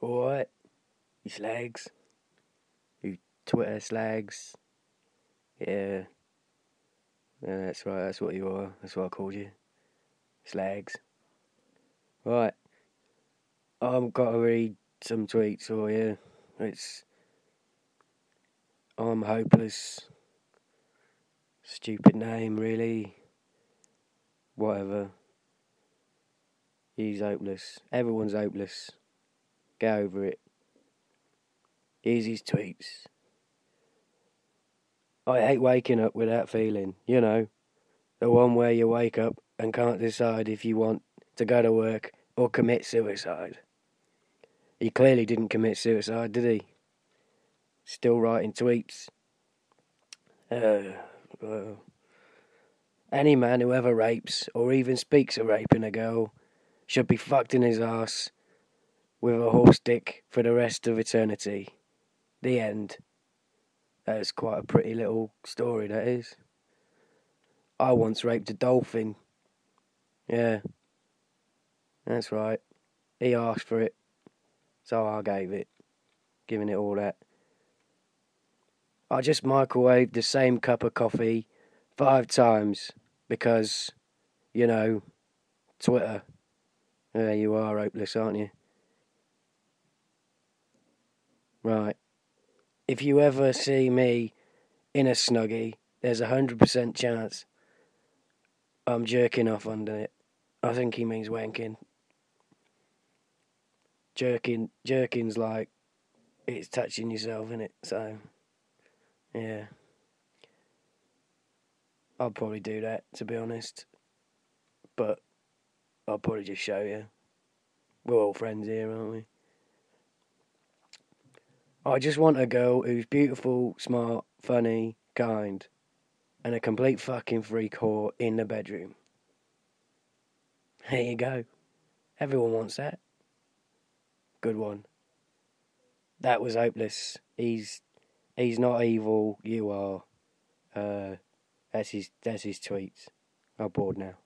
Alright, you slags. You Twitter slags. Yeah. Yeah, that's right, that's what you are. That's what I called you. Slags. Right. I've got to read some tweets for you. I'm hopeless. Stupid name, really. Whatever. He's hopeless. Everyone's hopeless. Get over it. Here's his tweets. I hate waking up with that feeling, you know, the one where you wake up and can't decide if you want to go to work or commit suicide. He clearly didn't commit suicide, did he? Still writing tweets. Any man who ever rapes or even speaks of raping a girl should be fucked in his arse with a horse dick for the rest of eternity. The end. That's quite a pretty little story, that is. I once raped a dolphin. Yeah, that's right. He asked for it, so I gave it. Giving it all that. I just microwaved the same cup of coffee 5 times because, you know, Twitter. Yeah, you are hopeless, aren't you? Right. If you ever see me in a Snuggie, there's 100% chance I'm jerking off under it. I think he means wanking. Jerking's like, it's touching yourself, innit? So, yeah. I'll probably do that, to be honest. But I'll probably just show you. We're all friends here, aren't we? I just want a girl who's beautiful, smart, funny, kind, and a complete fucking freak whore in the bedroom. There you go. Everyone wants that. Good one. That was hopeless. He's not evil. You are. That's his tweets. I'm bored now.